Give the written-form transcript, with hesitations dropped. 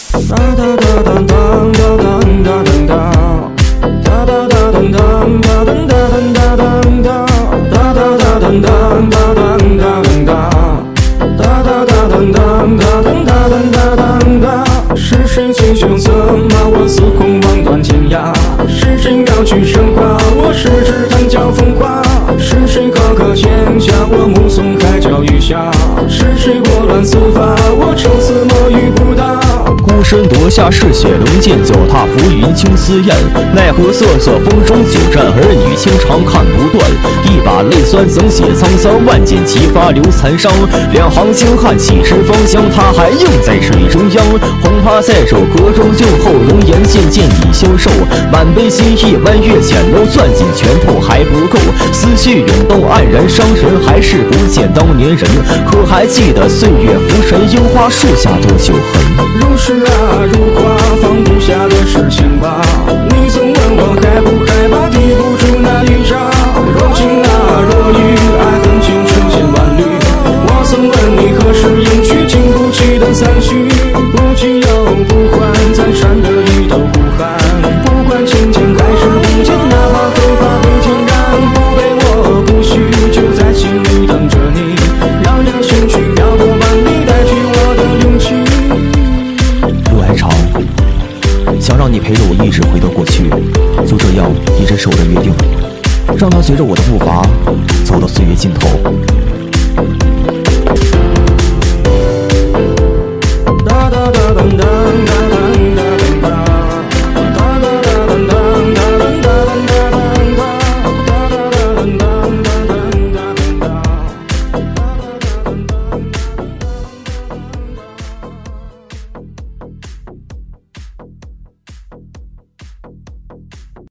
是谁最凶策马我司空望断天涯？是谁妙趣神话？我是只单脚风花。是谁赫赫天下？我目送海角余霞。是谁拨乱丝发？我抽丝墨鱼不答。 孤身夺下嗜血龙剑，脚踏浮云青丝雁。奈何瑟瑟风中久战，儿女情长看不断。一把泪酸怎写沧桑，万箭齐发留残伤。两行清汗岂知芳香，他还映在水中央。红花在手，阁中就后容颜渐渐已消瘦。满杯心意弯月浅楼，攥紧拳头还不够。思绪涌动黯然伤神，还是不见当年人。可还记得岁月浮沉，樱花树下多久痕？ 如诗啊如画，放不下的是牵挂。你总问我害不害怕，抵不住那一扎。若晴啊若雨，爱恨情世间万缕。我曾问你何时应去，经不起的残绪。不急又不缓，在山的一头呼喊。不管晴天还是阴天，哪怕黑发被点燃，不被我不许，就在心里等着你。让热情去撩拨万里，代替我的勇气。 路还长，想让你陪着我一直回到过去，就这样一直守着约定，让它随着我的步伐走到岁月尽头。